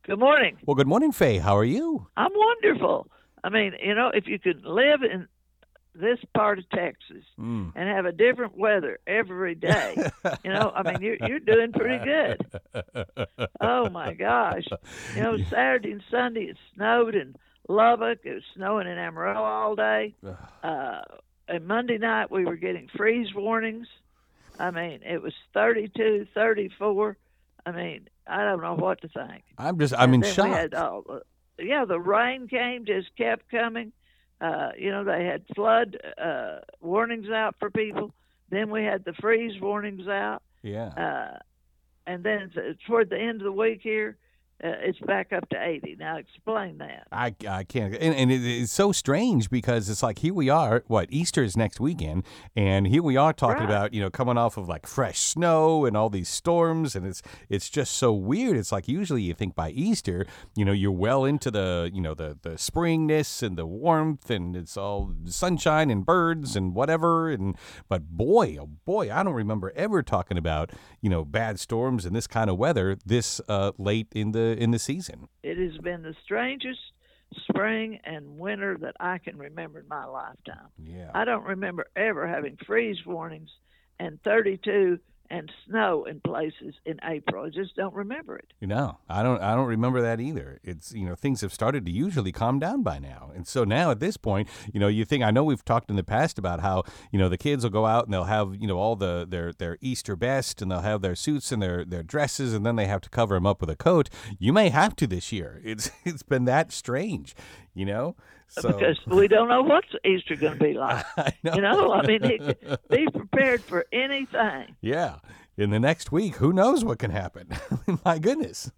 Good morning. Well, good morning, Faye. How are you? I'm wonderful. I mean, if you could live in this part of Texas Mm. and have a different weather every day, I mean, you're doing pretty good. Oh my gosh. Saturday and Sunday it snowed in Lubbock. It was snowing in Amarillo all day. Uh, and Monday night we were getting freeze warnings. I mean, it was 32, 34. I mean, I don't know what to think. I'm And in then we shock. had the rain came, just kept coming. They had flood warnings out for people. Then we had the freeze warnings out. Yeah. And then toward the end of the week here, it's back up to 80. Now explain that. I can't. And it's so strange because it's like here we are, Easter is next weekend, and here we are talking Right. about, coming off of like fresh snow and all these storms, and it's just so weird. It's like usually you think by Easter, you're well into the, the springness and the warmth, and it's all sunshine and birds and whatever, but boy, oh boy, I don't remember ever talking about, bad storms and this kind of weather this late in the season. It has been the strangest spring and winter that I can remember in my lifetime. Yeah. I don't remember ever having freeze warnings and 32 and snow in places in April. I just don't remember it. I don't remember that either. It's, things have started to usually calm down by now. And so now at this point, you think, I know we've talked in the past about how, the kids will go out and they'll have, all their Easter best, and they'll have their suits and their dresses, and then they have to cover them up with a coat. You may have to this year. It's been that strange, So Because we don't know what Easter going to be like. I know. I mean, be prepared for anything. Yeah. In the next week, who knows what can happen? My goodness.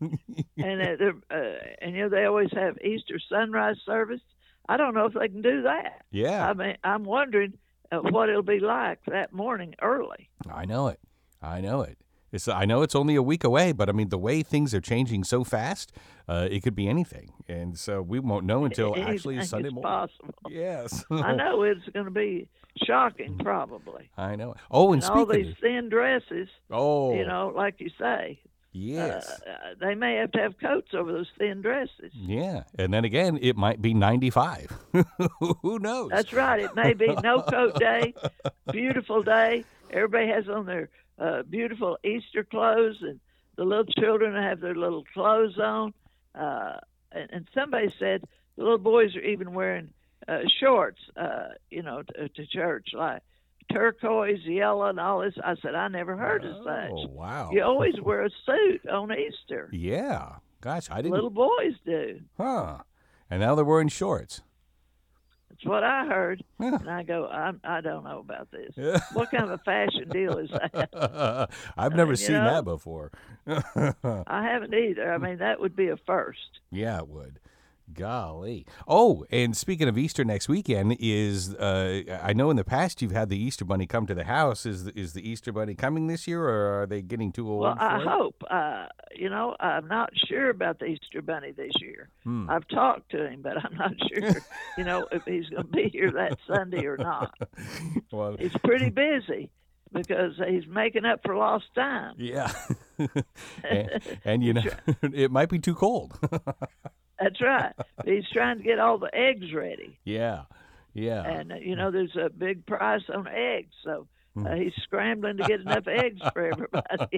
And they always have Easter sunrise service. I don't know if they can do that. Yeah. I mean, I'm wondering what it'll be like that morning early. I know it. I know it's only a week away, but I mean, the way things are changing so fast, it could be anything. And so we won't know until actually Anything Sunday is morning. possible. Yes. I know it's going to be shocking, probably. I know. Oh, and And all speaking these thin dresses, like you say, yes. they may have to have coats over those thin dresses. Yeah. And then again, it might be 95. Who knows? That's right. It may be no coat day, beautiful day. Everybody has on their beautiful Easter clothes, and the little children have their little clothes on. And somebody said the little boys are even wearing shorts, to church, like turquoise, yellow, and all this. I said, I never heard of such. Oh, wow. You always wear a suit on Easter. Yeah. Gosh, I didn't. Little boys do. Huh. And now they're wearing shorts. That's what I heard. Yeah. And I go, I don't know about this. What kind of a fashion deal is that? I've never seen that before. I haven't either. I mean, that would be a first. Yeah, it would. Golly. Oh, and speaking of Easter next weekend, I know in the past you've had the Easter Bunny come to the house. Is the Easter Bunny coming this year, or are they getting too old Well, for I it? hope. I'm not sure about the Easter Bunny this year. I've talked to him, but I'm not sure, if he's going to be here that Sunday or not. Well, He's pretty busy because he's making up for lost time. yeah. and it might be too cold. That's right. He's trying to get all the eggs ready. Yeah. Yeah. And, there's a big price on eggs. So he's scrambling to get enough eggs for everybody.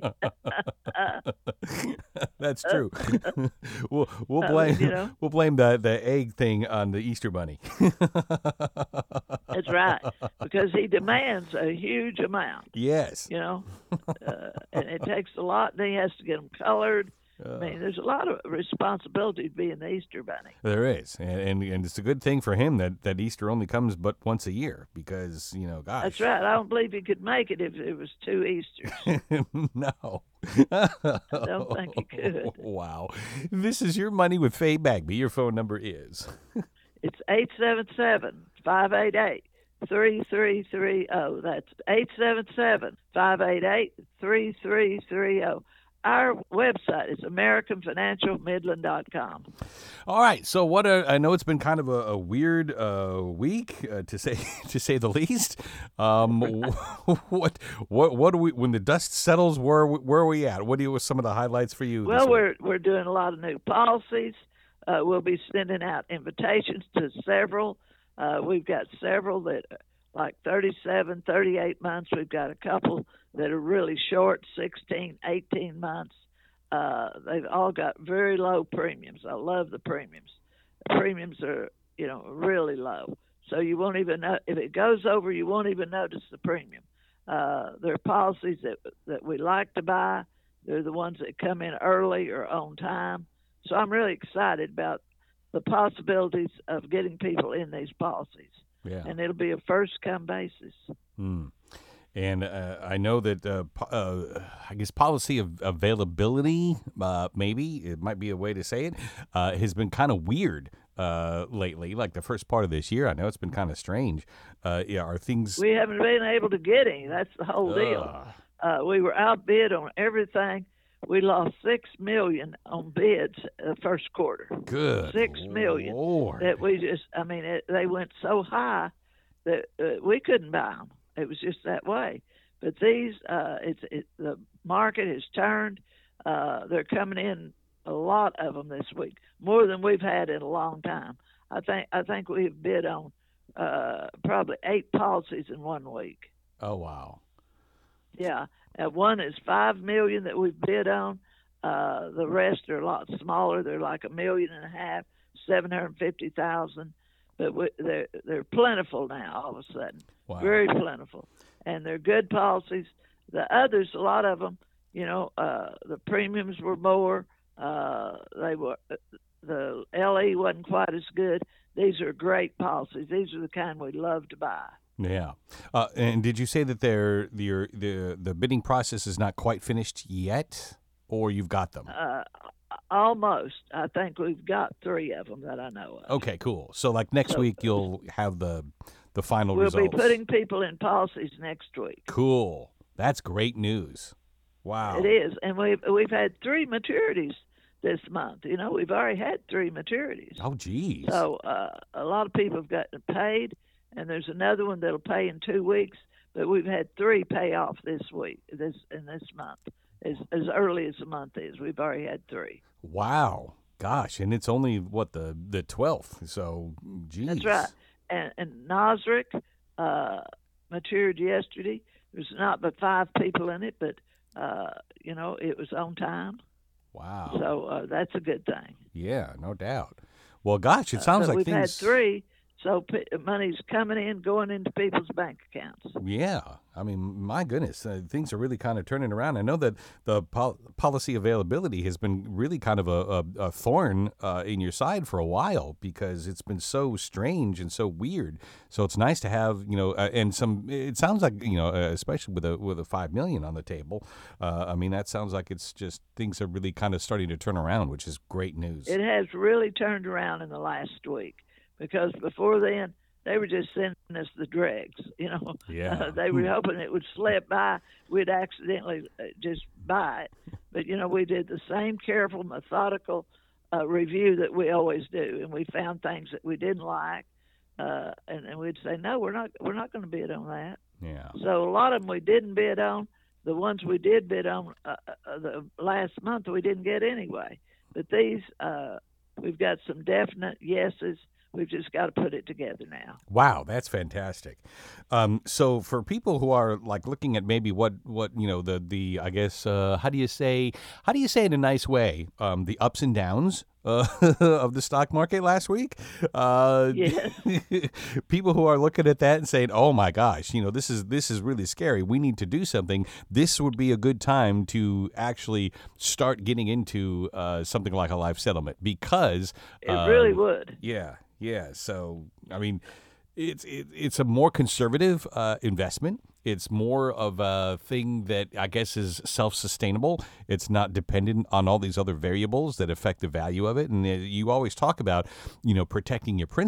That's true. we'll blame we'll blame the egg thing on the Easter Bunny. That's right. Because he demands a huge amount. Yes. And it takes a lot. Then he has to get them colored. I mean, there's a lot of responsibility to being the Easter Bunny. There is, and it's a good thing for him that Easter only comes but once a year because gosh. That's right. I don't believe he could make it if it was 2 Easters. No. I don't think he could. Wow. This is Your Money with Faye Bagby. Your phone number is? It's 877-588-3330. That's 877-588-3330. our website is AmericanFinancialMidland.com. All right. So I know it's been kind of a weird week to say to say the least. What do we, when the dust settles, where are we at? What were some of the highlights for you? Well, this week? we're doing a lot of new policies. We'll be sending out invitations to several. We've got several that are like 37, 38 months. We've got a couple that are really short, 16, 18 months. They've all got very low premiums. I love the premiums. The premiums are, really low. So you won't even know, if it goes over, you won't even notice the premium. They're policies that we like to buy. They're the ones that come in early or on time. So I'm really excited about the possibilities of getting people in these policies. Yeah. And it'll be a first-come basis. And I know that, I guess, policy of availability, maybe, it might be a way to say it, has been kind of weird lately, like the first part of this year. I know it's been kind of strange. Are things... We haven't been able to get any. That's the whole deal. We were outbid on everything. We lost $6 million on bids the first quarter. Good $6 million. Lord. That we just, they went so high that we couldn't buy them. It was just that way. But these, the market has turned. They're coming in, a lot of them this week, more than we've had in a long time. I think we've bid on probably 8 policies in 1 week. Oh wow. Yeah. One is $5 million that we've bid on. The rest are a lot smaller. They're like $1.5 million, $750,000. But they're plentiful now. All of a sudden, wow. Very plentiful, and they're good policies. The others, a lot of them, the premiums were more. The LE wasn't quite as good. These are great policies. These are the kind we love to buy. Yeah. And did you say that the bidding process is not quite finished yet, or you've got them? Almost. I think we've got 3 of them that I know of. Okay, cool. So like next week you'll have the final results. We'll be putting people in policies next week. Cool. That's great news. Wow. It is. And we've had 3 maturities this month. We've already had 3 maturities. Oh, geez. So a lot of people have gotten paid, and there's another one that'll pay in 2 weeks. But we've had 3 pay off this month. As early as the month is, we've already had 3. Wow, gosh, and it's only the 12th. So, geez. That's right. And Nosric matured yesterday. There's not but 5 people in it, but it was on time. Wow. So that's a good thing. Yeah, no doubt. Well, gosh, it sounds like we've things. Had 3. So money's coming in, going into people's bank accounts. Yeah. I mean, my goodness, things are really kind of turning around. I know that the policy availability has been really kind of a thorn in your side for a while because it's been so strange and so weird. So it's nice to have, and some, it sounds like, especially with a $5 million on the table. That sounds like it's just things are really kind of starting to turn around, which is great news. It has really turned around in the last week. Because before then, they were just sending us the dregs, Yeah. They were hoping it would slip by. We'd accidentally just buy it. But, we did the same careful, methodical review that we always do. And we found things that we didn't like. And we'd say, no, we're not going to bid on that. Yeah. So a lot of them we didn't bid on. The ones we did bid on the last month, we didn't get anyway. But these, we've got some definite yeses. We've just got to put it together now. Wow, that's fantastic. So for people who are like looking at maybe what the I guess how do you say it in a nice way, the ups and downs of the stock market last week? Yes. People who are looking at that and saying, "Oh my gosh, this is really scary. We need to do something." This would be a good time to actually start getting into something like a life settlement because it really would. Yeah. Yeah, so it's a more conservative investment. It's more of a thing that I guess is self-sustainable. It's not dependent on all these other variables that affect the value of it. And you always talk about, protecting your principal.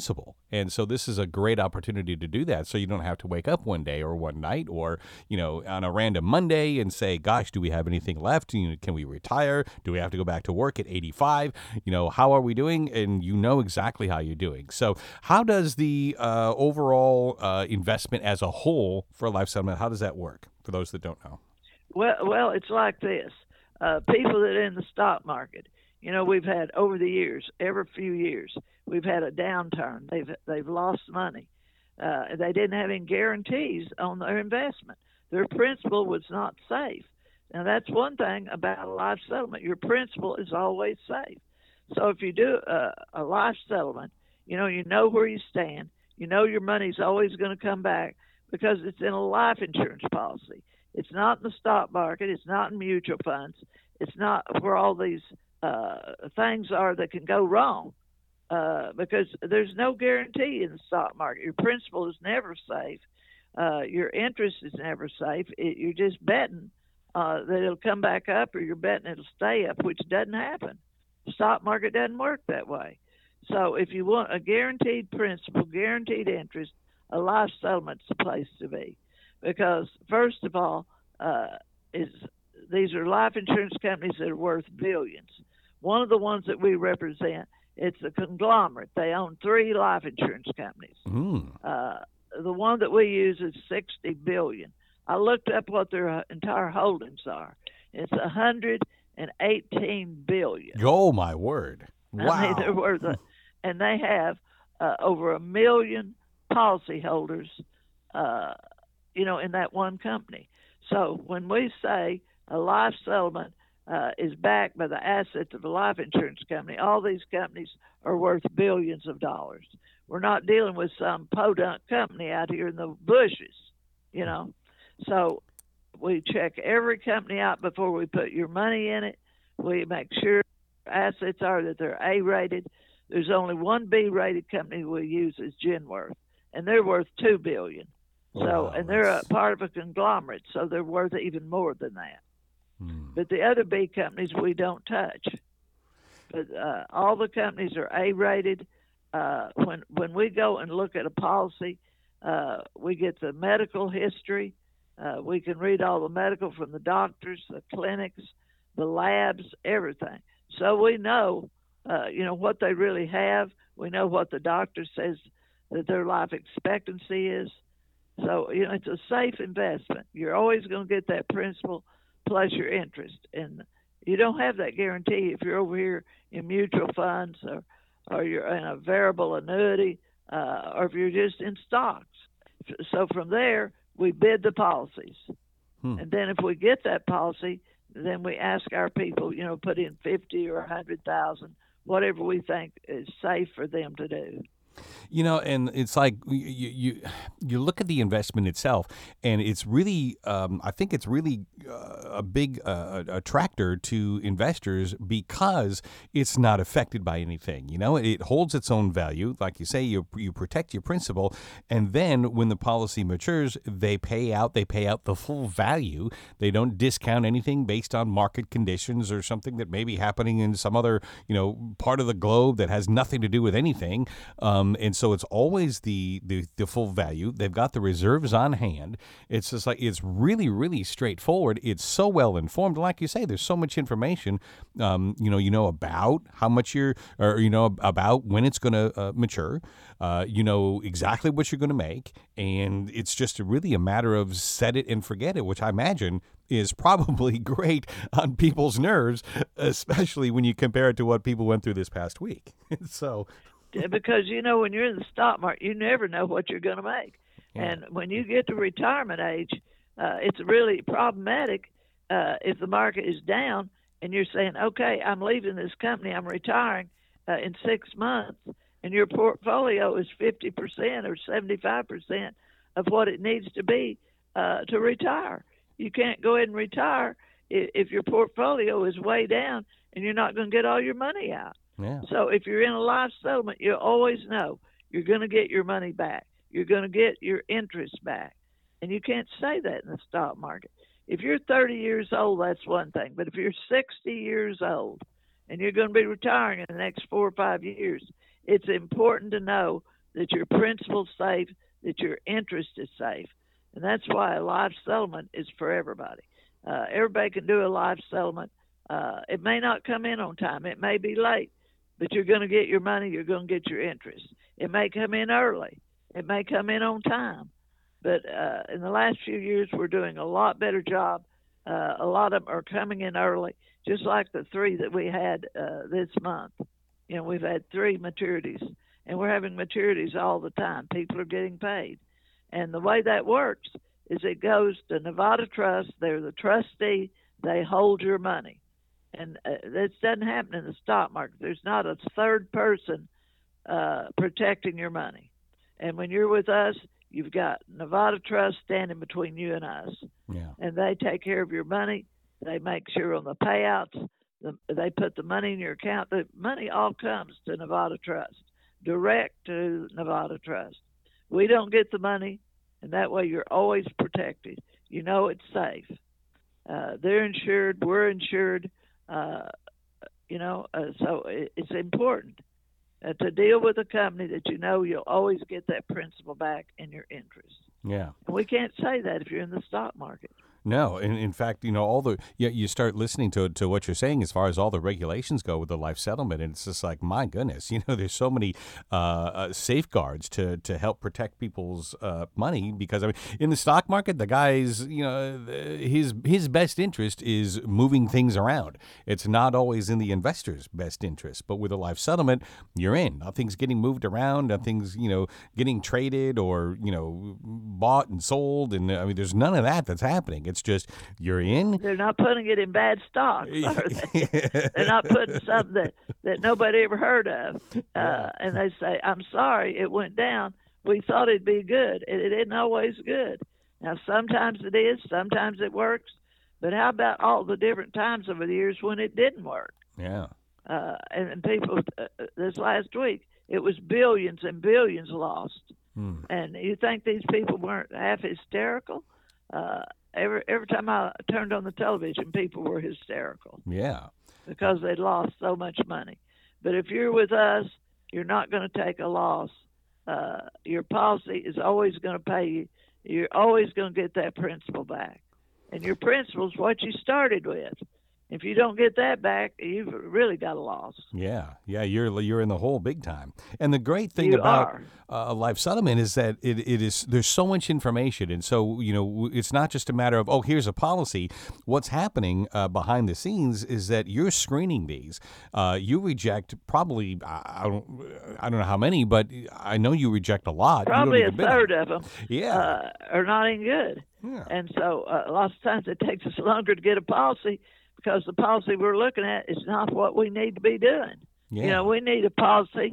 And so this is a great opportunity to do that. So you don't have to wake up one day or one night or, on a random Monday and say, gosh, do we have anything left? Can we retire? Do we have to go back to work at 85? How are we doing? And you know exactly how you're doing. So how does the overall investment as a whole for a life settlement, how does that work for those that don't know? Well, it's like this. People that are in the stock market, we've had over the years, every few years, we've had a downturn. They've lost money. They didn't have any guarantees on their investment. Their principal was not safe. Now, that's one thing about a life settlement. Your principal is always safe. So if you do a life settlement, you know where you stand. You know your money's always going to come back because it's in a life insurance policy. It's not in the stock market. It's not in mutual funds. It's not where all these things are that can go wrong because there's no guarantee in the stock market. Your principal is never safe. Your interest is never safe. You're just betting that it'll come back up, or you're betting it'll stay up, which doesn't happen. The stock market doesn't work that way. So if you want a guaranteed principal, guaranteed interest, a life settlement's the place to be. Because first of all, these are life insurance companies that are worth billions. One of the ones that we represent, it's a conglomerate. They own 3 life insurance companies. The one that we use is $60 billion. I looked up what their entire holdings are. It's $118 billion. Oh my word! Wow. I mean, they're worth it, and they have over 1 million policyholders. In that one company. So when we say a life settlement is backed by the assets of a life insurance company, all these companies are worth billions of dollars. We're not dealing with some podunk company out here in the bushes, So we check every company out before we put your money in it. We make sure assets are that they're A-rated. There's only one B-rated company we use is Genworth, and they're worth $2 billion. So, and they're a part of a conglomerate, so they're worth even more than that. But the other B companies we don't touch. But all the companies are A-rated. When we go and look at a policy, we get the medical history. We can read all the medical from the doctors, the clinics, the labs, everything. So we know, what they really have. We know what the doctor says that their life expectancy is. So, it's a safe investment. You're always going to get that principal plus your interest. And you don't have that guarantee if you're over here in mutual funds or you're in a variable annuity or if you're just in stocks. So from there, we bid the policies. And then if we get that policy, then we ask our people, put in 50 or 100,000, whatever we think is safe for them to do. And it's like you look at the investment itself, and it's really, I think it's really a big attractor to investors because it's not affected by anything. It holds its own value. Like you say, you protect your principal, and then when the policy matures, they pay out the full value. They don't discount anything based on market conditions or something that may be happening in some other, part of the globe that has nothing to do with anything. And so it's always the full value. They've got the reserves on hand. It's just like, it's really, really straightforward. It's so well informed. Like you say, there's so much information, about how much about when it's going to mature. Exactly what you're going to make. And it's just really a matter of set it and forget it, which I imagine is probably great on people's nerves, especially when you compare it to what people went through this past week. So... Because, when you're in the stock market, you never know what you're going to make. Yeah. And when you get to retirement age, it's really problematic if the market is down and you're saying, okay, I'm leaving this company, I'm retiring in 6 months, and your portfolio is 50% or 75% of what it needs to be to retire. You can't go ahead and retire if your portfolio is way down and you're not going to get all your money out. Yeah. So if you're in a life settlement, you always know you're going to get your money back. You're going to get your interest back. And you can't say that in the stock market. If you're 30 years old, that's one thing. But if you're 60 years old and you're going to be retiring in the next 4 or 5 years, it's important to know that your principal's safe, that your interest is safe. And that's why a life settlement is for everybody. Everybody can do a life settlement. It may not come in on time. It may be late, but you're going to get your money. You're going to get your interest. It may come in early. It may come in on time. But in the last few years, we're doing a lot better job. A lot of them are coming in early, just like the 3 that we had this month. You know, we've had 3 maturities, and we're having maturities all the time. People are getting paid. And the way that works is it goes to Nevada Trust. They're the trustee. They hold your money. And this doesn't happen in the stock market. There's not a third person protecting your money. And when you're with us, you've got Nevada Trust standing between you and us. Yeah. And they take care of your money. They make sure on the payouts. They put the money in your account. The money all comes to Nevada Trust, direct to Nevada Trust. We don't get the money, and that way you're always protected. You know it's safe. They're insured. We're insured. So it's important to deal with a company that you know you'll always get that principal back in your interest. Yeah. And we can't say that if you're in the stock market. No, in fact, you start listening to what you're saying as far as all the regulations go with the life settlement, and it's just like, my goodness, there's so many safeguards to help protect people's money, because I mean, in the stock market, the guy's his best interest is moving things around. It's not always in the investor's best interest, but with a life settlement, you're in. Nothing's getting moved around. Nothing's getting traded or bought and sold, and I mean, there's none of that that's happening. It's just you're in. They're not putting it in bad stocks, are they? They're not putting something that nobody ever heard of. And they say, I'm sorry, it went down. We thought it'd be good. It isn't always good. Now, sometimes it is. Sometimes it works. But how about all the different times over the years when it didn't work? Yeah. And people, this last week, it was billions and billions lost. And you think these people weren't half hysterical? Every time I turned on the television, people were hysterical. Yeah. Because they'd lost so much money. But if you're with us, you're not going to take a loss. Your policy is always going to pay you. You're always going to get that principal back. And your principal is what you started with. If you don't get that back, you've really got a loss. Yeah, you're in the hole big time. And the great thing about a life settlement is that it is there's so much information, and so it's not just a matter of here's a policy. What's happening behind the scenes is that you're screening these. You reject probably I don't know how many, but I know you reject a lot. Probably a third of them. Yeah, are not any good. Yeah. And so lots of times it takes us longer to get a policy, because the policy we're looking at is not what we need to be doing. Yeah. We need a policy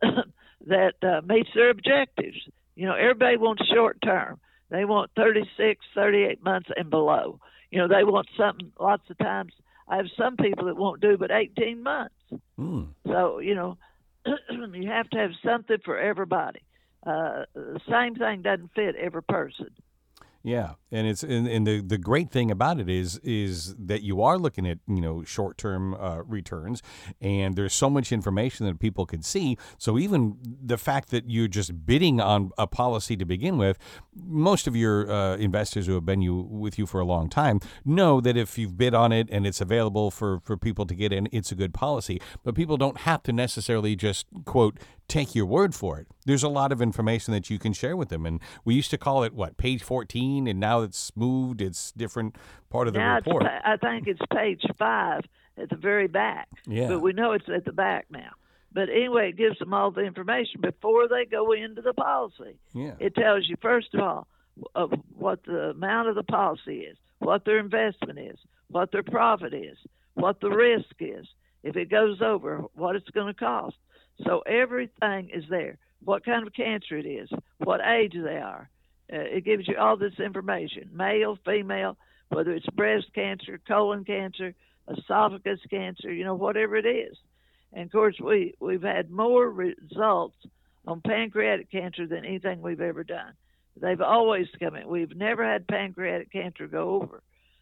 that meets their objectives. Everybody wants short term. They want 36, 38 months and below. They want something, lots of times, I have some people that won't do but 18 months. So, you have to have something for everybody. The same thing doesn't fit every person. Yeah, and it's and the great thing about it is that you are looking at short-term returns, and there's so much information that people can see. So even the fact that you're just bidding on a policy to begin with, most of your investors who have been with you for a long time know that if you've bid on it and it's available for people to get in, it's a good policy. But people don't have to necessarily just quote take your word for it. There's a lot of information that you can share with them, and we used to call it page 14, and now it's moved. It's different part of the report. I think it's page 5 at the very back. Yeah. But we know it's at the back now. But anyway, it gives them all the information before they go into the policy. Yeah. It tells you, first of all, what the amount of the policy is, what their investment is, what their profit is, what the risk is. If it goes over, what it's going to cost. So everything is there. What kind of cancer it is, what age they are. It gives you all this information, male, female, whether it's breast cancer, colon cancer, esophagus cancer, whatever it is. And, of course, we've had more results on pancreatic cancer than anything we've ever done. They've always come in. We've never had pancreatic cancer go over.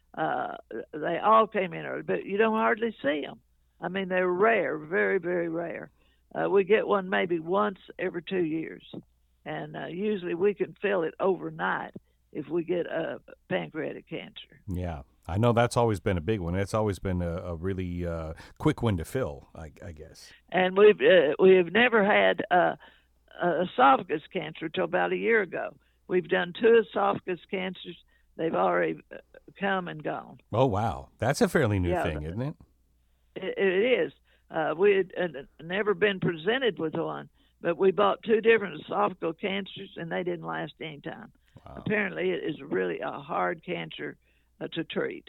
They all came in early, but you don't hardly see them. I mean, they're rare, very, very rare. We get one maybe once every 2 years. and usually we can fill it overnight if we get pancreatic cancer. Yeah. I know that's always been a big one. It's always been a really quick one to fill, I guess. And we have never had esophagus cancer till about a year ago. We've done 2 esophagus cancers. They've already come and gone. Oh, wow. That's a fairly new Yeah, thing, isn't it? it is. We had never been presented with one, but we bought 2 different esophageal cancers, and they didn't last any time. Wow. Apparently, it is really a hard cancer to treat.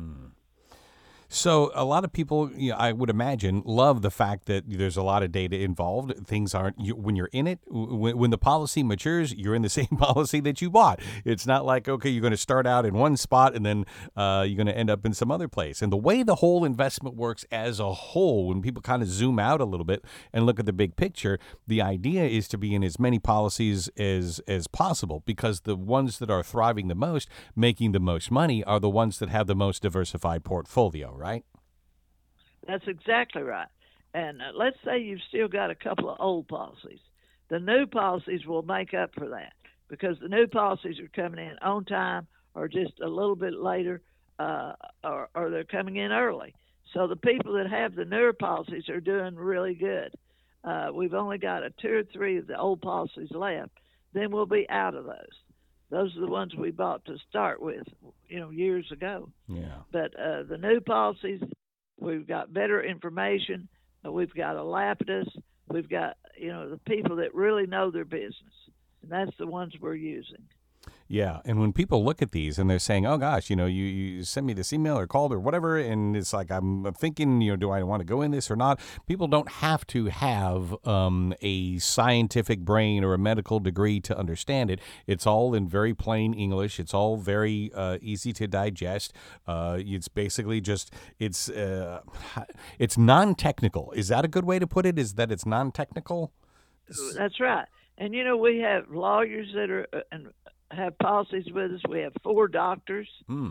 So a lot of people, I would imagine, love the fact that there's a lot of data involved. Things aren't when you're in it. When the policy matures, you're in the same policy that you bought. It's not like, okay, you're going to start out in one spot and then you're going to end up in some other place. And the way the whole investment works as a whole, when people kind of zoom out a little bit and look at the big picture, the idea is to be in as many policies as possible, because the ones that are thriving the most, making the most money, are the ones that have the most diversified portfolio. Right? That's exactly right. And let's say you've still got a couple of old policies. The new policies will make up for that, because the new policies are coming in on time or just a little bit later, or they're coming in early. So the people that have the newer policies are doing really good. We've only got 2 or 3 of the old policies left. Then we'll be out of those. Those are the ones we bought to start with, years ago. Yeah. But the new policies, we've got better information. We've got a Lapidus. We've got, the people that really know their business. And that's the ones we're using. Yeah, and when people look at these and they're saying, "Oh gosh, you sent me this email or called or whatever," and it's like I'm thinking, do I want to go in this or not? People don't have to have a scientific brain or a medical degree to understand it. It's all in very plain English. It's all very easy to digest. It's basically just it's non-technical. Is that a good way to put it? Is that it's non-technical? That's right. And we have lawyers that are and have policies with us. We have 4 doctors.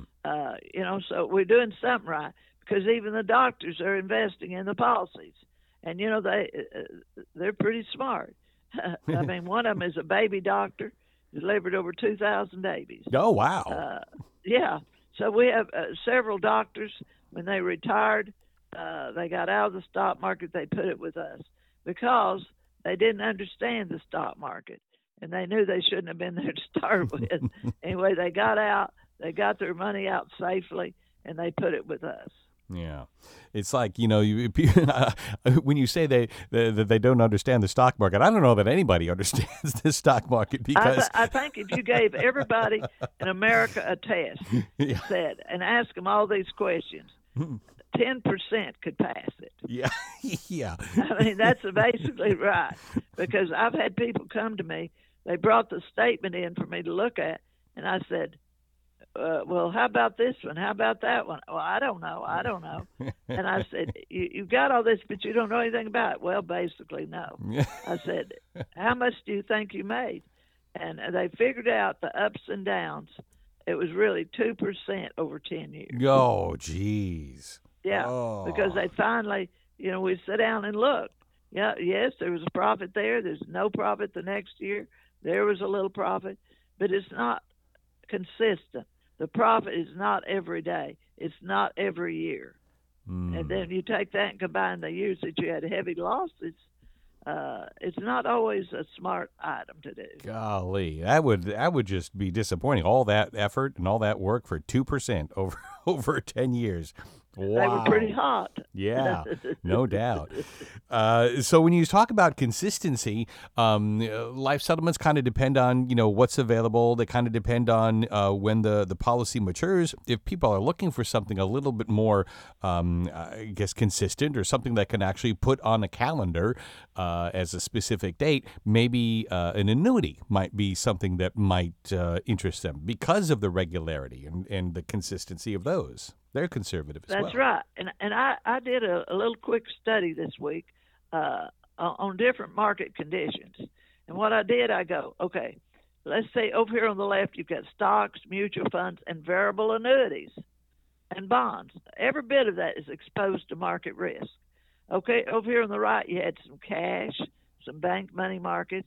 So we're doing something right, because even the doctors are investing in the policies, and they're pretty smart. I mean, one of them is a baby doctor, delivered over 2,000 babies. Oh, wow. Yeah. So we have several doctors. When they retired, they got out of the stock market. They put it with us because they didn't understand the stock market, and they knew they shouldn't have been there to start with. Anyway, they got out, they got their money out safely, and they put it with us. Yeah. It's like, when you say that they don't understand the stock market, I don't know that anybody understands the stock market, because I think if you gave everybody in America a test, and asked them all these questions, 10% could pass it. Yeah. Yeah. I mean, that's basically right, because I've had people come to me. They brought the statement in for me to look at, and I said, well, how about this one? How about that one? Well, I don't know. And I said, you've got all this, but you don't know anything about it. Well, basically, no. I said, how much do you think you made? And they figured out the ups and downs. It was really 2% over 10 years. Oh, geez. Yeah, because they finally, we sit down and look. Yeah, yes, there was a profit there. There's no profit the next year. There was a little profit, but it's not consistent. The profit is not every day. It's not every year. And then you take that and combine the years that you had heavy losses. It's not always a smart item to do. Golly, that would just be disappointing. All that effort and all that work for 2% over 10 years. Wow. They were pretty hot. Yeah, no doubt. So when you talk about consistency, life settlements kind of depend on, what's available. They kind of depend on when the policy matures. If people are looking for something a little bit more, I guess, consistent, or something that can actually put on a calendar as a specific date, maybe an annuity might be something that might interest them because of the regularity and the consistency of those. They're conservative as well. That's right. And I did a little quick study this week on different market conditions. And what I did, I go, okay, let's say over here on the left, you've got stocks, mutual funds, and variable annuities and bonds. Every bit of that is exposed to market risk. Okay, over here on the right, you had some cash, some bank money markets,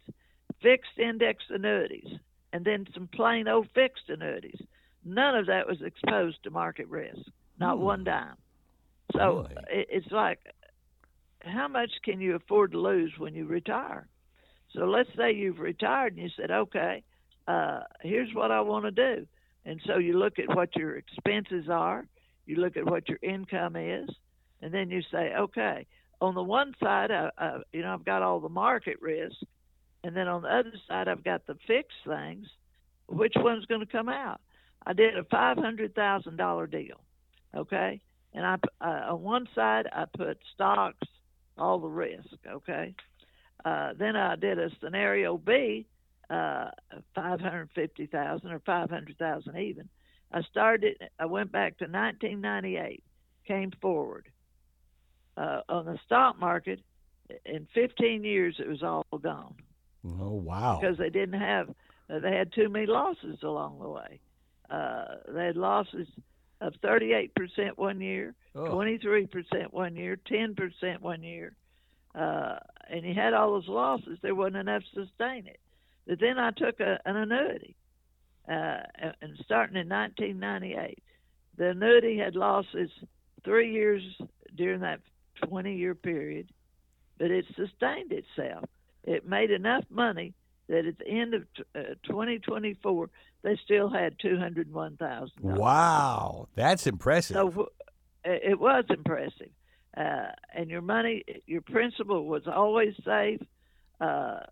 fixed index annuities, and then some plain old fixed annuities. None of that was exposed to market risk, not one dime. So Really? it's like, how much can you afford to lose when you retire? So let's say you've retired and you said, okay, here's what I want to do. And so you look at what your expenses are, you look at what your income is, and then you say, okay, on the one side, I've got all the market risk, and then on the other side, I've got the fixed things. Which one's going to come out? I did a $500,000 deal, okay? And on one side, I put stocks, all the risk, okay? Then I did a scenario B, 550,000 or 500,000 even. I went back to 1998, came forward. On the stock market, in 15 years, it was all gone. Oh, wow. Because they had too many losses along the way. They had losses of 38% one year, 23% one year, 10% one year. And you had all those losses. There wasn't enough to sustain it. But then I took an annuity, and starting in 1998, the annuity had losses 3 years during that 20-year period, but it sustained itself. It made enough money that at the end of 2024, they still had $201,000. Wow, that's impressive. So it was impressive. And your money, your principal was always safe. The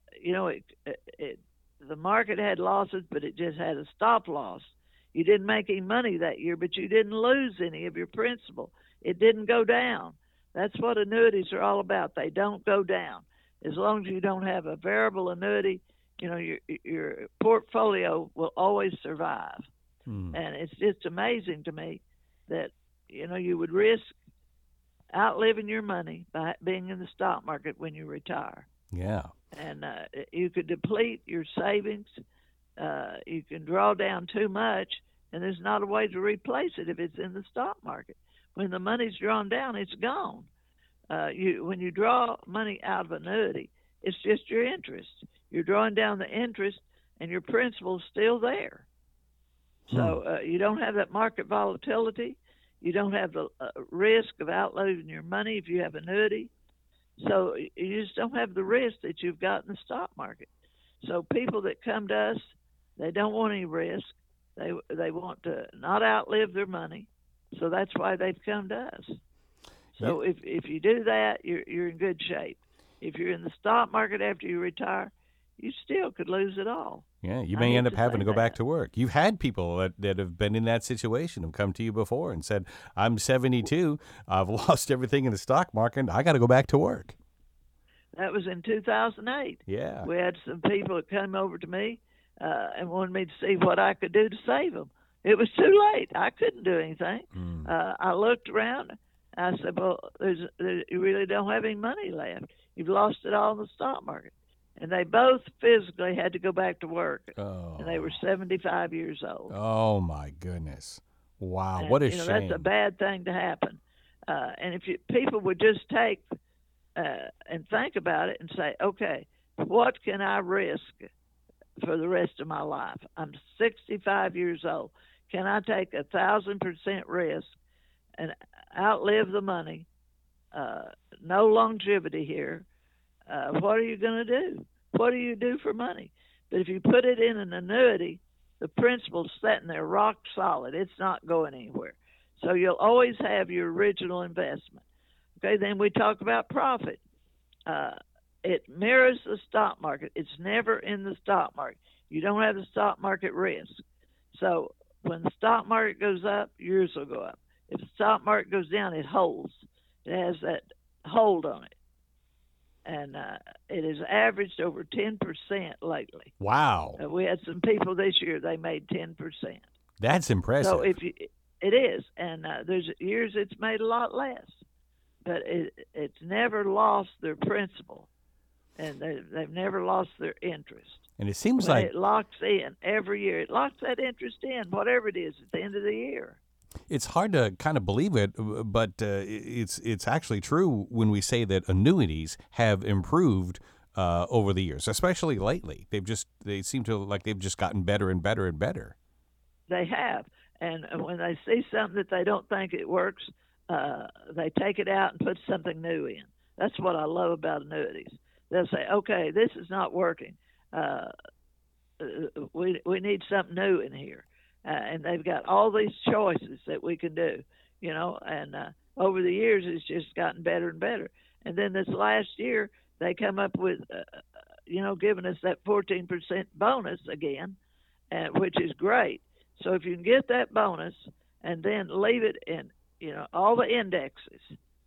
market had losses, but it just had a stop loss. You didn't make any money that year, but you didn't lose any of your principal. It didn't go down. That's what annuities are all about. They don't go down. As long as you don't have a variable annuity, your portfolio will always survive. And it's just amazing to me that, you would risk outliving your money by being in the stock market when you retire. Yeah. And you could deplete your savings. You can draw down too much, and there's not a way to replace it if it's in the stock market. When the money's drawn down, it's gone. When you draw money out of annuity, it's just your interest. You're drawing down the interest, and your principal's still there. So you don't have that market volatility. You don't have the risk of outliving your money if you have annuity. So you just don't have the risk that you've got in the stock market. So people that come to us, they don't want any risk. They want to not outlive their money. So that's why they've come to us. So if you do that, you're in good shape. If you're in the stock market after you retire, you still could lose it all. Yeah, you may end up having to go back to work. You've had people that have been in that situation have come to you before and said, I'm 72, I've lost everything in the stock market, I got to go back to work. That was in 2008. Yeah. We had some people that came over to me and wanted me to see what I could do to save them. It was too late. I couldn't do anything. I looked around. I said, well, you really don't have any money left. You've lost it all in the stock market. And they both physically had to go back to work. And they were 75 years old. Oh, my goodness. Wow, And, what a shame. That's a bad thing to happen. And if people would just take and think about it and say, okay, what can I risk for the rest of my life? I'm 65 years old. Can I take 1,000% risk and outlive the money? No longevity here. What are you going to do? What do you do for money? But if you put it in an annuity, the principal's sitting there rock solid. It's not going anywhere. So you'll always have your original investment. Okay, then we talk about profit. It mirrors the stock market. It's never in the stock market. You don't have the stock market risk. So when the stock market goes up, yours will go up. If the stock market goes down, it holds. It has that hold on it. And it has averaged over 10% lately. Wow. We had some people this year, they made 10%. That's impressive. So it is. And there's years it's made a lot less. But it's never lost their principal. And they've never lost their interest. And it seems when like it locks in every year. It locks that interest in, whatever it is, at the end of the year. it's hard to kind of believe it, but it's actually true when we say that annuities have improved over the years, especially lately. They seem to like they've just gotten better and better and better. They have. And when they see something that they don't think it works, they take it out and put something new in. That's what I love about annuities. They'll say, okay, this is not working. We need something new in here. And they've got all these choices that we can do, and over the years it's just gotten better and better. And then this last year they come up with, giving us that 14% bonus again, which is great. So if you can get that bonus and then leave it in, all the indexes,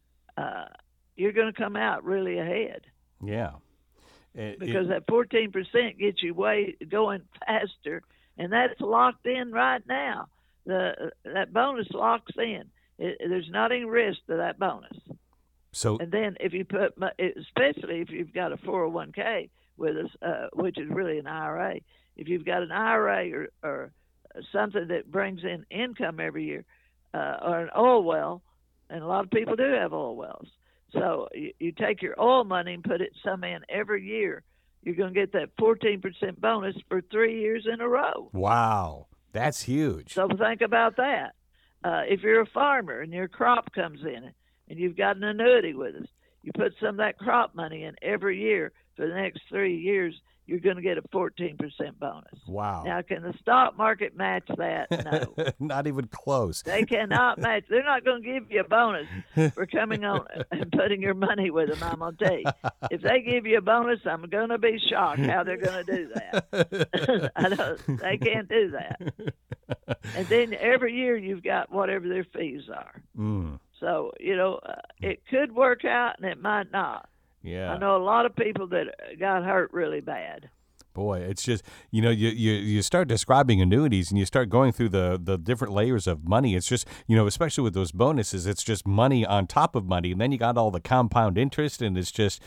you're going to come out really ahead. Yeah. Because that 14% gets you going faster, and that's locked in right now. That bonus locks in. There's not any risk to that bonus. So, and then if you put, especially if you've got a 401k with us, which is really an IRA, if you've got an IRA or something that brings in income every year, or an oil well, and a lot of people do have oil wells. So you take your oil money and put some in every year. You're going to get that 14% bonus for 3 years in a row. Wow, that's huge. So think about that. If you're a farmer and your crop comes in and you've got an annuity with us, you put some of that crop money in every year for the next 3 years, you're going to get a 14% bonus. Wow. Now, can the stock market match that? No. Not even close. They cannot match. They're not going to give you a bonus for coming on and putting your money with them, I'm going to tell you. If they give you a bonus, I'm going to be shocked how they're going to do that. They can't do that. And then every year you've got whatever their fees are. Mm. So, it could work out and it might not. Yeah. I know a lot of people that got hurt really bad. Boy, it's just, you start describing annuities and you start going through the different layers of money. It's just, especially with those bonuses, it's just money on top of money. And then you got all the compound interest, and it's just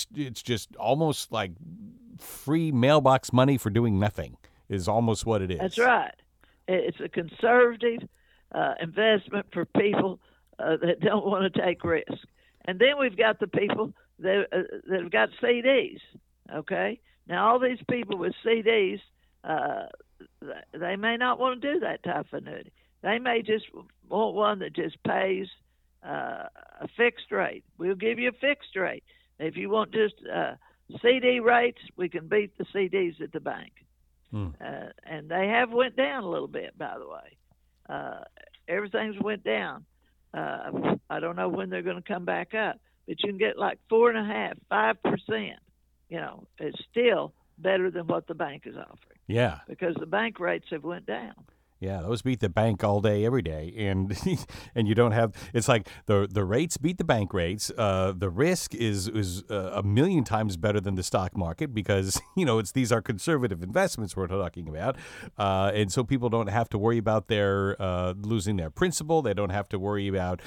almost like free mailbox money for doing nothing is almost what it is. That's right. It's a conservative investment for people that don't want to take risk. And then we've got the people that have got CDs, okay? Now, all these people with CDs, they may not want to do that type of annuity. They may just want one that just pays a fixed rate. We'll give you a fixed rate. If you want just CD rates, we can beat the CDs at the bank. And they have went down a little bit, by the way. Everything's went down. I don't know when they're going to come back up, but you can get like 4.5%, 5%. It's still better than what the bank is offering. Yeah, because the bank rates have went down. Yeah, those beat the bank all day, every day, and and you don't have. It's like the rates beat the bank rates. The risk is a million times better than the stock market because these are conservative investments we're talking about, and so people don't have to worry about their losing their principal. They don't have to worry about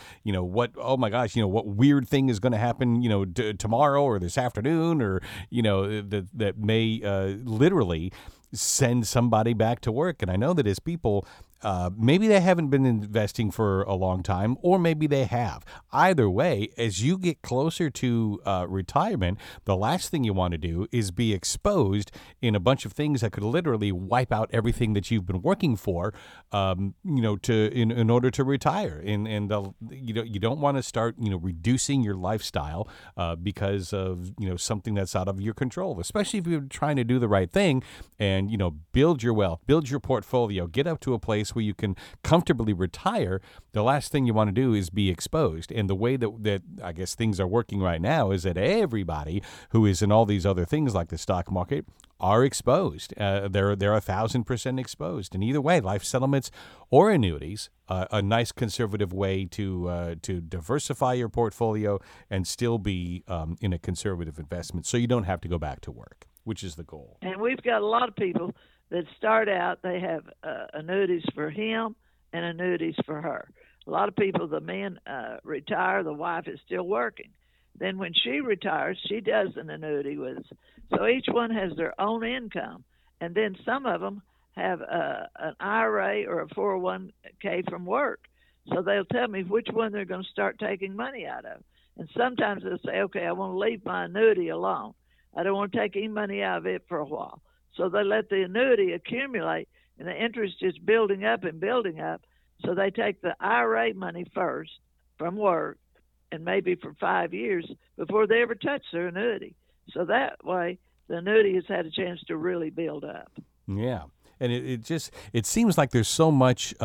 what weird thing is going to happen tomorrow or this afternoon or that may literally send somebody back to work. And I know that as people, maybe they haven't been investing for a long time, or maybe they have. Either way, as you get closer to retirement, the last thing you want to do is be exposed in a bunch of things that could literally wipe out everything that you've been working for, in order to retire. And you don't want to start, reducing your lifestyle because of something that's out of your control. Especially if you're trying to do the right thing and build your wealth, build your portfolio, get up to a place where you can comfortably retire. The last thing you want to do is be exposed. And the way that I guess things are working right now is that everybody who is in all these other things like the stock market are exposed. They're 1,000% exposed. And either way, life settlements or annuities, a nice conservative way to diversify your portfolio and still be in a conservative investment, so you don't have to go back to work, which is the goal. And we've got a lot of people that start out, they have annuities for him and annuities for her. A lot of people, the men retire, the wife is still working. Then when she retires, she does an annuity with us. So each one has their own income. And then some of them have an IRA or a 401k from work. So they'll tell me which one they're going to start taking money out of. And sometimes they'll say, okay, I want to leave my annuity alone. I don't want to take any money out of it for a while. So they let the annuity accumulate, and the interest is building up and building up. So they take the IRA money first from work, and maybe for 5 years before they ever touch their annuity. So that way, the annuity has had a chance to really build up. Yeah. And it seems like there's so much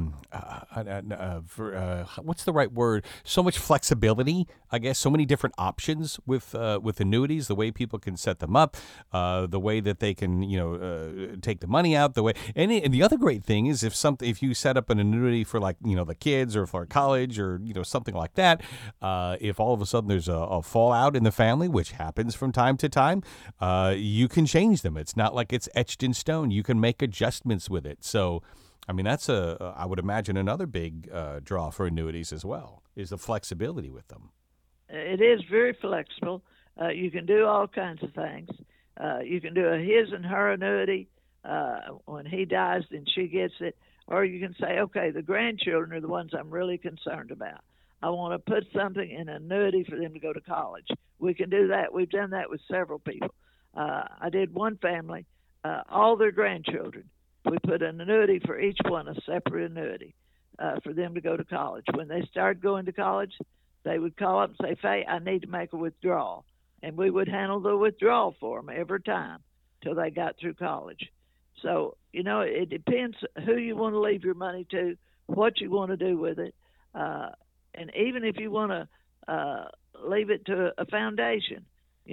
what's the right word? So much flexibility, I guess. So many different options with annuities. The way people can set them up, the way that they can take the money out. The way and the other great thing is if you set up an annuity for like the kids or for college or something like that, if all of a sudden there's a fallout in the family, which happens from time to time, you can change them. It's not like it's etched in stone. You can make adjustments with it. So, I mean, that's I would imagine another big draw for annuities as well, is the flexibility with them. It is very flexible. You can do all kinds of things. You can do a his and her annuity. When he dies, then she gets it. Or you can say, okay, the grandchildren are the ones I'm really concerned about. I want to put something in an annuity for them to go to college. We can do that. We've done that with several people. I did one family. All their grandchildren, we put an annuity for each one, a separate annuity for them to go to college. When they started going to college, they would call up and say, Faye, I need to make a withdrawal. And we would handle the withdrawal for them every time till they got through college. So, it depends who you want to leave your money to, what you want to do with it. And even if you want to leave it to a foundation,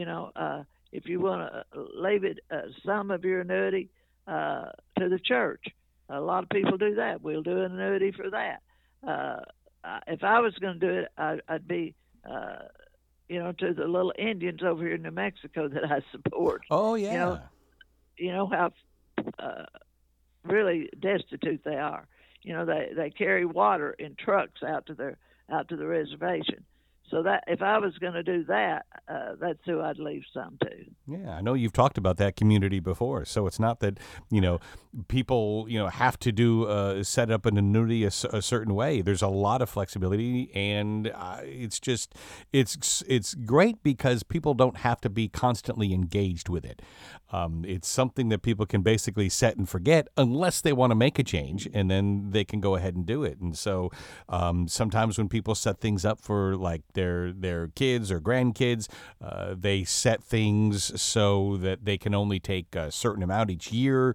if you want to leave it some of your annuity to the church, a lot of people do that. We'll do an annuity for that. If I was going to do it, I'd be, to the little Indians over here in New Mexico that I support. Oh yeah. You know how really destitute they are. They carry water in trucks out to the reservation. So that if I was going to do that, that's who I'd leave some to. Yeah, I know you've talked about that community before. So it's not that people have to do set up an annuity a certain way. There's a lot of flexibility, and it's great because people don't have to be constantly engaged with it. It's something that people can basically set and forget unless they want to make a change, and then they can go ahead and do it. And so sometimes when people set things up for like their kids or grandkids, they set things so that they can only take a certain amount each year.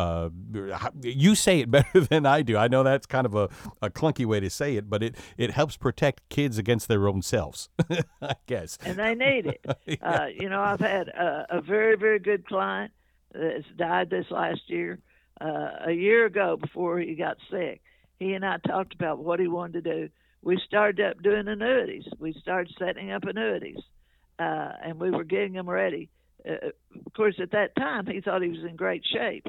You say it better than I do. I know that's kind of a clunky way to say it, but it helps protect kids against their own selves, I guess. And they need it. I've had a very, very good client that's died this last year. A year ago, before he got sick, he and I talked about what he wanted to do. We started up doing annuities. We started setting up annuities, and we were getting them ready. Of course, at that time, he thought he was in great shape,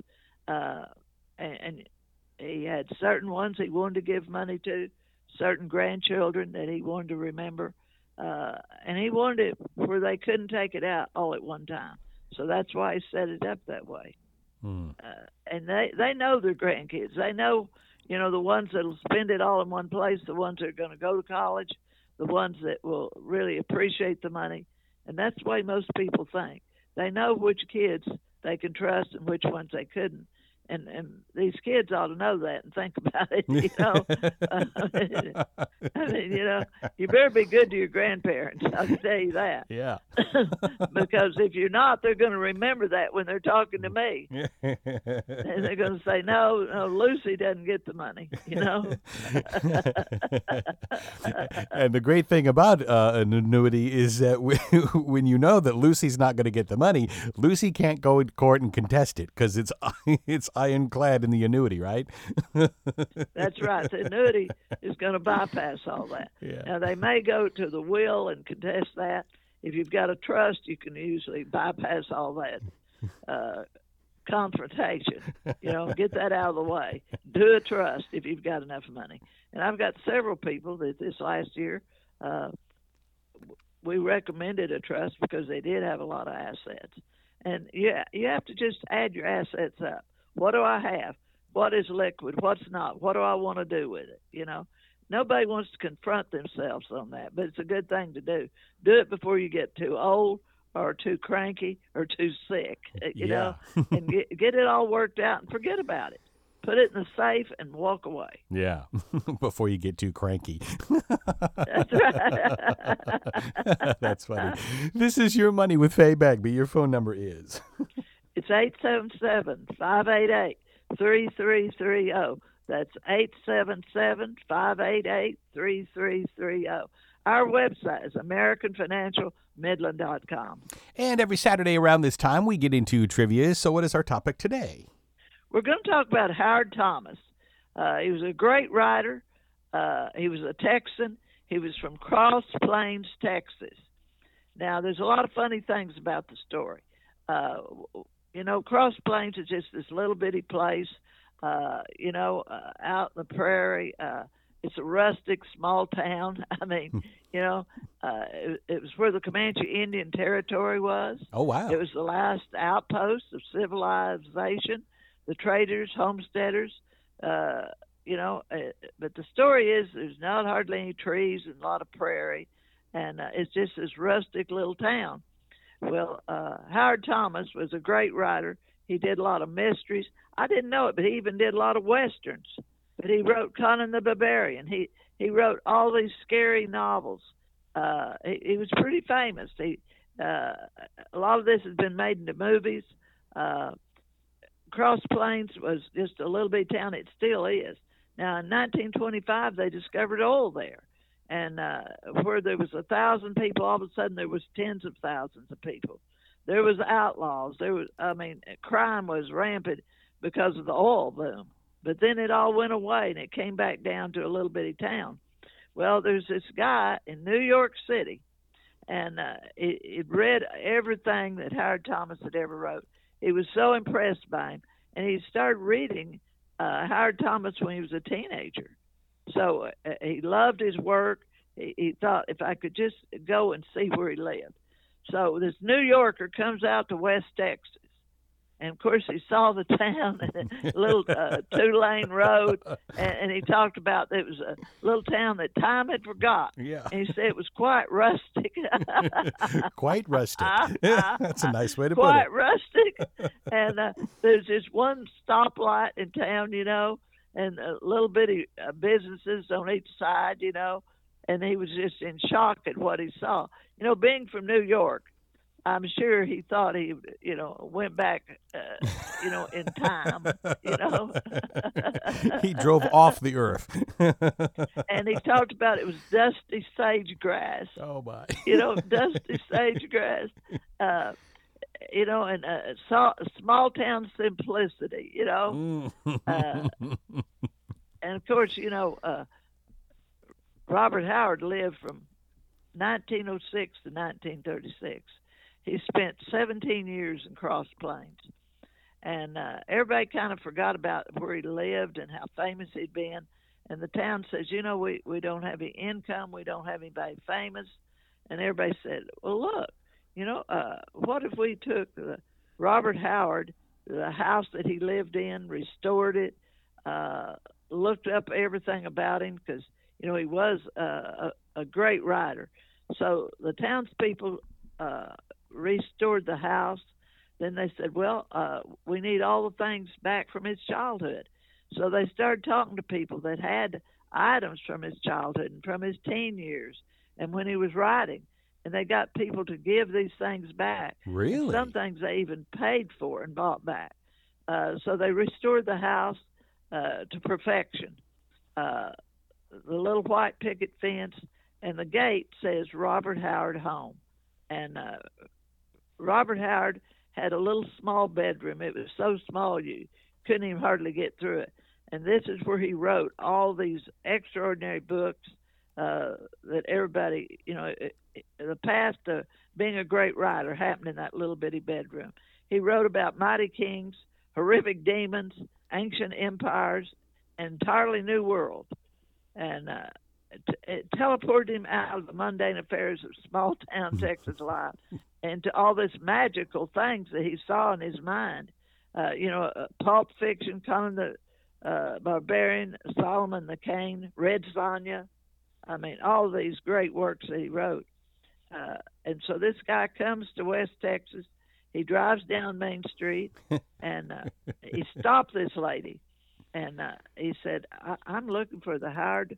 and he had certain ones he wanted to give money to, certain grandchildren that he wanted to remember, and he wanted it where they couldn't take it out all at one time. So that's why he set it up that way. And they know their grandkids. They know, the ones that'll spend it all in one place, the ones that are going to go to college, the ones that will really appreciate the money. And that's the way most people think. They know which kids they can trust and which ones they couldn't. And these kids ought to know that and think about it, you better be good to your grandparents, I'll tell you that. Yeah. Because if you're not, they're going to remember that when they're talking to me. And they're going to say, no, Lucy doesn't get the money, And the great thing about an annuity is that when you know that Lucy's not going to get the money, Lucy can't go in court and contest it because it's ironclad in the annuity, right? That's right. The annuity is going to bypass all that. Yeah. Now, they may go to the will and contest that. If you've got a trust, you can usually bypass all that confrontation. Get that out of the way. Do a trust if you've got enough money. And I've got several people that this last year we recommended a trust because they did have a lot of assets. And you have to just add your assets up. What do I have? What is liquid? What's not? What do I want to do with it? Nobody wants to confront themselves on that, but it's a good thing to do. Do it before you get too old or too cranky or too sick, Yeah. and get it all worked out and forget about it. Put it in the safe and walk away. Yeah. Before you get too cranky. That's right. That's funny. This is Your Money with Faye Bagby. Your phone number is. It's 877-588-3330. That's 877-588-3330. Our website is AmericanFinancialMidland.com. And every Saturday around this time, we get into trivia. So what is our topic today? We're going to talk about Howard Thomas. He was a great writer. He was a Texan. He was from Cross Plains, Texas. Now, there's a lot of funny things about the story. Cross Plains is just this little bitty place, out in the prairie. It's a rustic, small town. I mean, it was where the Comanche Indian Territory was. Oh, wow. It was the last outpost of civilization, the traders, homesteaders, but the story is there's not hardly any trees and a lot of prairie, and it's just this rustic little town. Well, Howard Thomas was a great writer. He did a lot of mysteries. I didn't know it, but he even did a lot of westerns. But he wrote Conan the Barbarian. He wrote all these scary novels. He was pretty famous. A lot of this has been made into movies. Cross Plains was just a little bitty town. It still is. Now, in 1925, they discovered oil there. And where there was 1,000 people, all of a sudden there was tens of thousands of people. There was outlaws. Crime was rampant because of the oil boom. But then it all went away, and it came back down to a little bitty town. Well, there's this guy in New York City, and he'd read everything that Howard Thomas had ever wrote. He was so impressed by him, and he started reading Howard Thomas when he was a teenager. So he loved his work. He thought, if I could just go and see where he lived. So this New Yorker comes out to West Texas. And, of course, he saw the town, a little two-lane road, and he talked about it was a little town that time had forgot. Yeah. And he said it was quite rustic. Quite rustic. That's a nice way to put it. Quite rustic. And there's this one stoplight in town, and little bitty businesses on each side, and he was just in shock at what he saw. Being from New York, I'm sure he thought he, went back, in time, He drove off the earth. And he talked about it was dusty sage grass. Oh, my. Dusty sage grass, and small town simplicity, and of course, Robert Howard lived from 1906 to 1936. He spent 17 years in Cross Plains. And everybody kind of forgot about where he lived and how famous he'd been. And the town says, we don't have any income. We don't have anybody famous. And everybody said, well, look, what if we took Robert Howard, the house that he lived in, restored it, looked up everything about him because, he was a great writer. So the townspeople restored the house. Then they said, well, we need all the things back from his childhood. So they started talking to people that had items from his childhood and from his teen years and when he was writing. And they got people to give these things back. Really? And some things they even paid for and bought back. So they restored the house to perfection. The little white picket fence and the gate says Robert Howard Home. And Robert Howard had a little small bedroom. It was so small you couldn't even hardly get through it. And this is where he wrote all these extraordinary books that everybody, the path to being a great writer happened in that little bitty bedroom. He wrote about mighty kings, horrific demons, ancient empires, an entirely new world. And it teleported him out of the mundane affairs of small town Texas life into all this magical things that he saw in his mind. Pulp Fiction, Conan the Barbarian, Solomon the Cane, Red Sonja. All of these great works that he wrote. and so this guy comes to West Texas. He drives down Main Street, and he stopped this lady, and he said, "I'm looking for the Howard,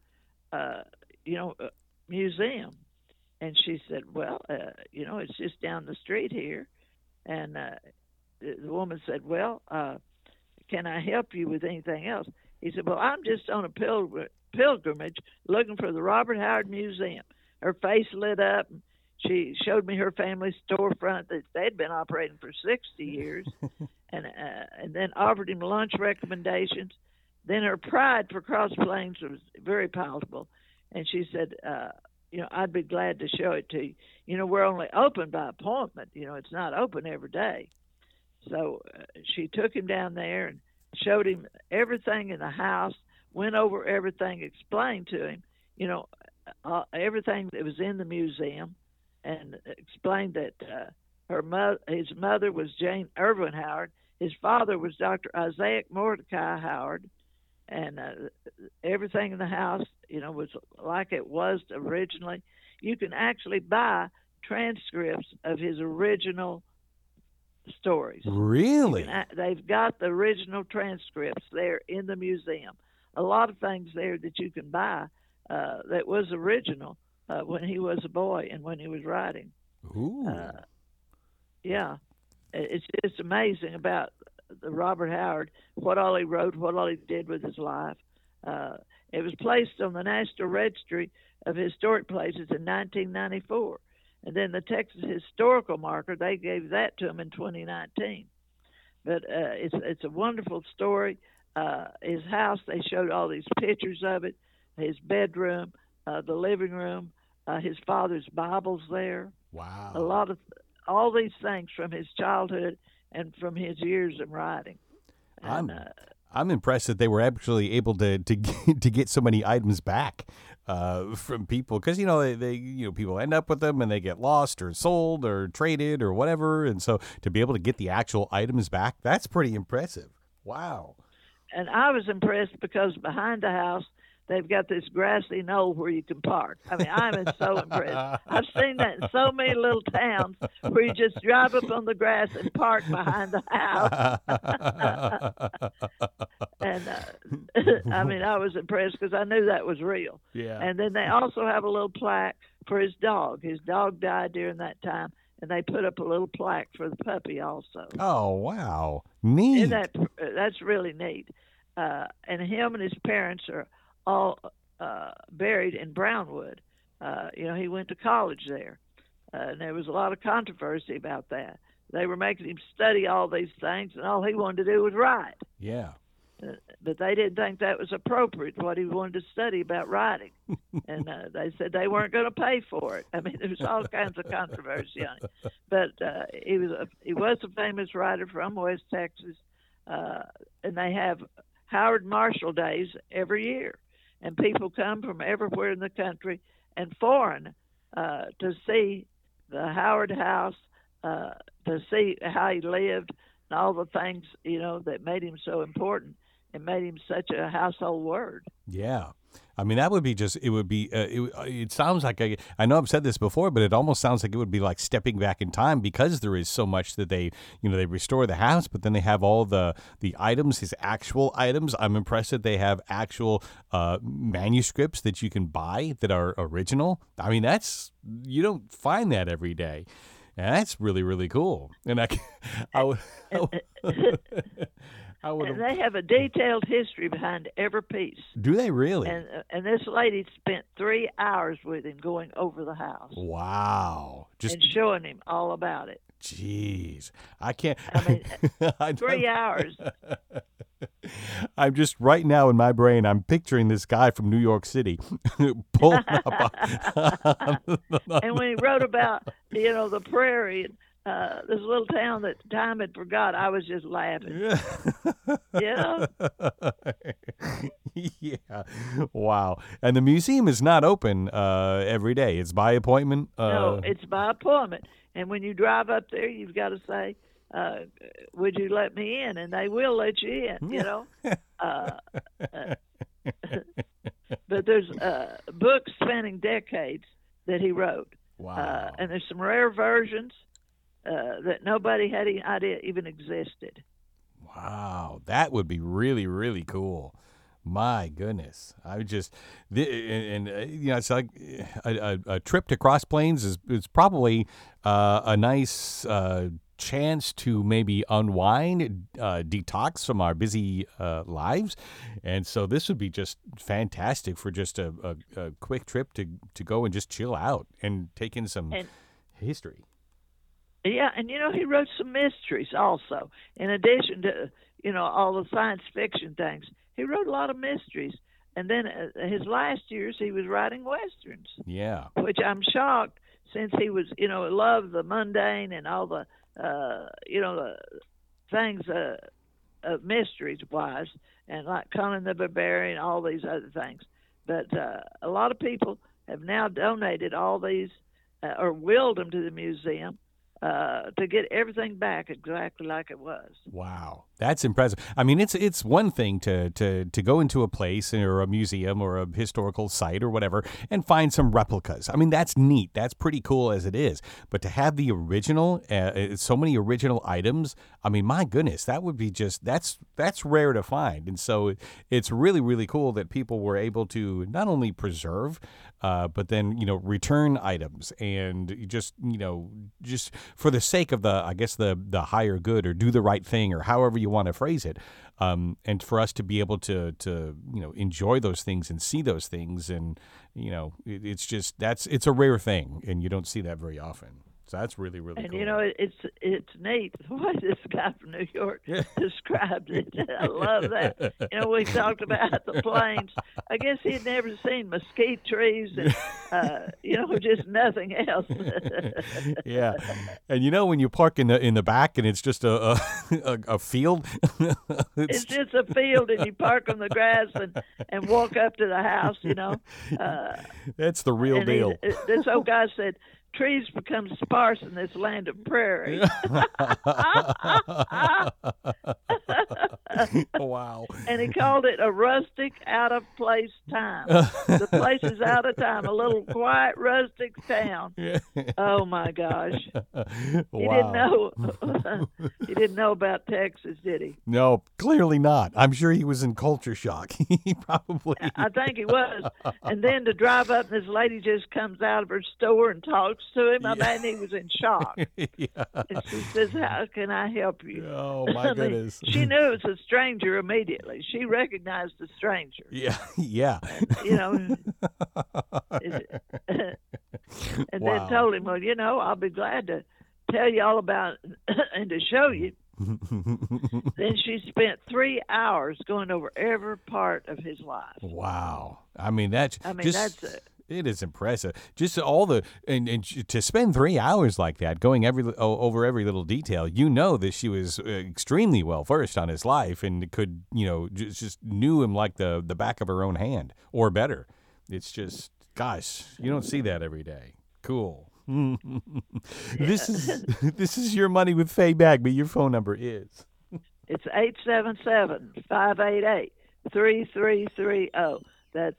museum." And she said, "Well, it's just down the street here." And the woman said, "Well, can I help you with anything else?" He said, "Well, I'm just on a pilgrimage looking for the Robert Howard Museum." Her face lit up. And she showed me her family storefront that they'd been operating for 60 years, and then offered him lunch recommendations. Then her pride for Cross Plains was very palatable, and she said, "I'd be glad to show it to you. We're only open by appointment. It's not open every day." So she took him down there and showed him everything in the house, went over everything, explained to him, everything that was in the museum, and explained that his mother was Jane Irvin Howard, his father was Dr. Isaac Mordecai Howard, and everything in the house, was like it was originally. You can actually buy transcripts of his original stories. Really? They've got the original transcripts there in the museum. A lot of things there that you can buy that was original when he was a boy and when he was writing. Ooh. Yeah. It's just amazing about the Robert Howard, what all he wrote, what all he did with his life. It was placed on the National Registry of Historic Places in 1994. And then the Texas Historical Marker, they gave that to him in 2019. But it's a wonderful story. His house, they showed all these pictures of it, his bedroom, the living room, his father's Bible's there. Wow. A lot of all these things from his childhood and from his years of writing. And, I'm impressed that they were actually able to get so many items back from people, because they people end up with them and they get lost or sold or traded or whatever, and so to be able to get the actual items back, that's pretty impressive. Wow. And I was impressed because behind the house they've got this grassy knoll where you can park. I mean, I'm so impressed. I've seen that in so many little towns where you just drive up on the grass and park behind the house. And I was impressed because I knew that was real. Yeah. And then they also have a little plaque for his dog. His dog died during that time, and they put up a little plaque for the puppy also. Oh, wow. Neat. That's really neat. And him and his parents are all buried in Brownwood. He went to college there. And there was a lot of controversy about that. They were making him study all these things, and all he wanted to do was write. Yeah. But they didn't think that was appropriate, what he wanted to study about writing. And they said they weren't going to pay for it. I mean, there was all kinds of controversy on it. But he was a famous writer from West Texas, and they have Howard Marshall Days every year. And people come from everywhere in the country and foreign to see the Howard House, to see how he lived and all the things, that made him so important and made him such a household word. Yeah. I mean, that would be it sounds like, I know I've said this before, but it almost sounds like it would be like stepping back in time, because there is so much that they restore the house, but then they have all the items, his actual items. I'm impressed that they have actual manuscripts that you can buy that are original. I mean, you don't find that every day. And that's really, really cool. And And they have a detailed history behind every piece. Do they really? And this lady spent 3 hours with him going over the house. Wow. And showing him all about it. Jeez. I can't. I mean, 3 hours. I'm just, right now in my brain, I'm picturing this guy from New York City pulling up. And when he wrote about, the prairie, this little town that time had forgot, I was just laughing. Yeah. Yeah. Wow. And the museum is not open every day. It's by appointment? No, it's by appointment. And when you drive up there, you've got to say, would you let me in? And they will let you in, But there's books spanning decades that he wrote. Wow. And there's some rare versions that nobody had any idea even existed. Wow, that would be really, really cool. My goodness, I would just, it's like a trip to Cross Plains is probably a nice chance to maybe unwind, detox from our busy lives, and so this would be just fantastic for just a quick trip to go and just chill out and take in some And history. yeah, and he wrote some mysteries also. In addition to all the science fiction things, he wrote a lot of mysteries. And then his last years, he was writing westerns, Yeah. which I'm shocked since he was loved the mundane and all the the things mysteries wise, and like Conan the Barbarian, all these other things. But a lot of people have now donated all these or willed them to the museum to get everything back exactly like it was. Wow, that's impressive. I mean, it's one thing to go into a place or a museum or a historical site or whatever and find some replicas. I mean, that's neat. That's pretty cool as it is. But to have the original, so many original items. I mean, my goodness, that would be that's rare to find. And so it's really, really cool that people were able to not only preserve, but then return items and just for the sake of the higher good, or do the right thing, or however you want to phrase it, and for us to be able to enjoy those things and see those things, and it's a rare thing, and you don't see that very often. So that's really, really and cool. It's neat the way this guy from New York described it. I love that. We talked about the plains. I guess he had never seen mesquite trees and just nothing else. Yeah, and when you park in the back and it's just a field. It's just a field, and you park on the grass and walk up to the house. That's the real deal. This old guy said, trees become sparse in this land of prairie. Wow. And he called it a rustic, out-of-place time. The place is out of time, a little quiet, rustic town. Oh, my gosh. Wow. He didn't know about Texas, did he? No, clearly not. I'm sure he was in culture shock. He probably. I think he was. And then to drive up, and this lady just comes out of her store and talks to him. I mean, he was in shock. Yeah. And she says, "How can I help you?" Oh, my goodness. She knew it was a stranger immediately. She recognized the stranger. Yeah, yeah. And then told him, "Well, I'll be glad to tell you all about it and to show you." Then she spent 3 hours going over every part of his life. Wow. I mean, that's it. It is impressive. Just all and to spend 3 hours like that, going over every little detail. That she was extremely well versed on his life and could just knew him like the back of her own hand or better. It's just, gosh, you don't see that every day. Cool. This is Your Money with Faye Bagby. Your phone number is. It's 877-588-3330. That's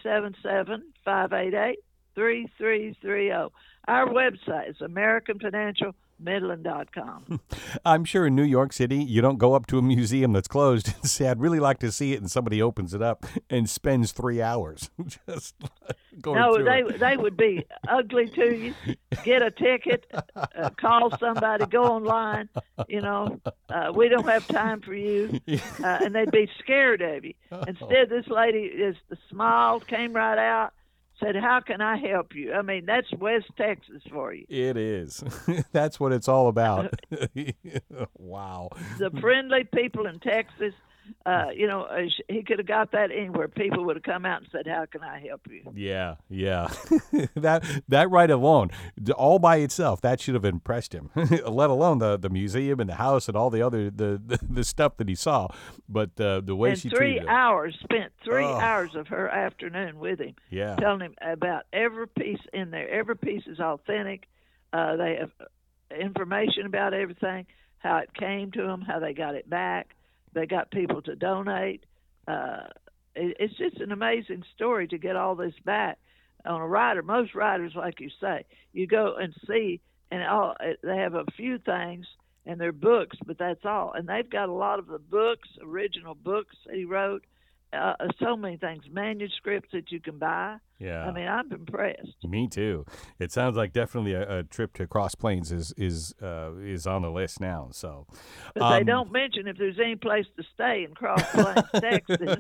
877-588-3330. Our website is AmericanFinancialMidland.com. I'm sure in New York City, you don't go up to a museum that's closed and say, "I'd really like to see it," and somebody opens it up and spends 3 hours just going through it. They would be ugly to you. Get a ticket, call somebody, go online. We don't have time for you. And they'd be scared of you. Instead, this lady just smiled, came right out, said, "How can I help you?" I mean, that's West Texas for you. It is. That's what it's all about. Wow. The friendly people in Texas, he could have got that anywhere. People would have come out and said, "How can I help you?" Yeah, yeah. that right alone, all by itself, that should have impressed him. Let alone the museum and the house and all the other the stuff that he saw. But the way she treated him. Spent 3 hours of her afternoon with him. Yeah. Telling him about every piece in there. Every piece is authentic. They have information about everything, how it came to them, how they got it back. They got people to donate. It's just an amazing story to get all this back. on a rider, most riders, like you say, you go and see, and they have a few things, and they're books, but that's all. And they've got a lot of the books, original books he wrote, so many things, manuscripts that you can buy. Yeah. I mean, I'm impressed. Me too. It sounds like definitely a trip to Cross Plains is on the list now. So, but they don't mention if there's any place to stay in Cross Plains, Texas.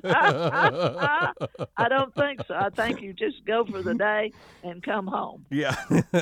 I don't think so. I think you just go for the day and come home. Yeah,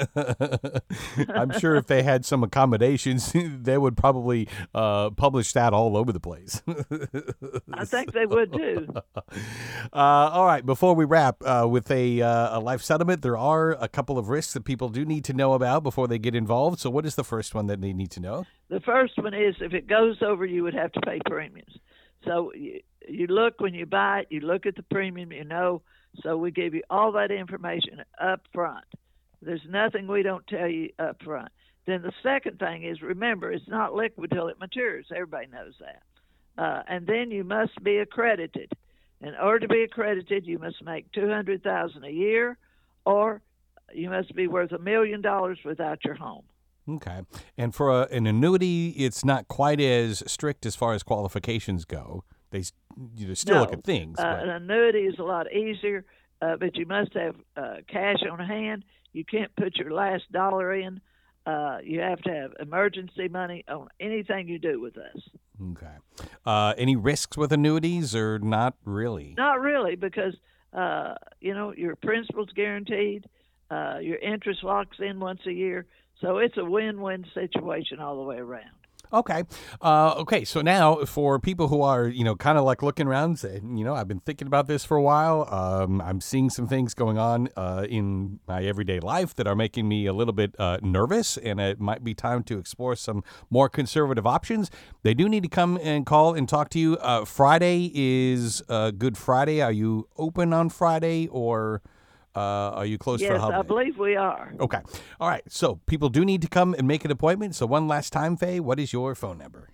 I'm sure if they had some accommodations, they would probably publish that all over the place. I think they would too. All right. Before we wrap with a life settlement, there are a couple of risks that people do need to know about before they get involved. So what is the first one that they need to know? The first one is if it goes over, you would have to pay premiums. So you look when you buy it, you look at the premium, so we give you all that information up front. There's nothing we don't tell you up front. Then the second thing is, remember, it's not liquid till it matures. Everybody knows that. And then you must be accredited. In order to be accredited, you must make $200,000 a year, or you must be worth $1 million without your home. Okay. And for an annuity, it's not quite as strict as far as qualifications go. They still look at things. An annuity is a lot easier, but you must have cash on hand. You can't put your last dollar in. You have to have emergency money on anything you do with us. Okay. Any risks with annuities or not really? Not really, because, your principal's guaranteed. Your interest locks in once a year. So it's a win-win situation all the way around. Okay. Okay. So now for people who are, kind of like looking around and saying, I've been thinking about this for a while. I'm seeing some things going on in my everyday life that are making me a little bit nervous, and it might be time to explore some more conservative options. They do need to come and call and talk to you. Friday is Good Friday. Are you open on Friday, or are you closed for a holiday? Yes, I believe we are. Okay. All right. So people do need to come and make an appointment. So one last time, Faye, what is your phone number?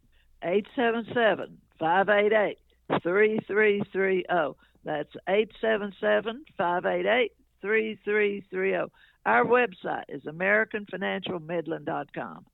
877-588-3330. That's 877-588-3330. Our website is AmericanFinancialMidland.com.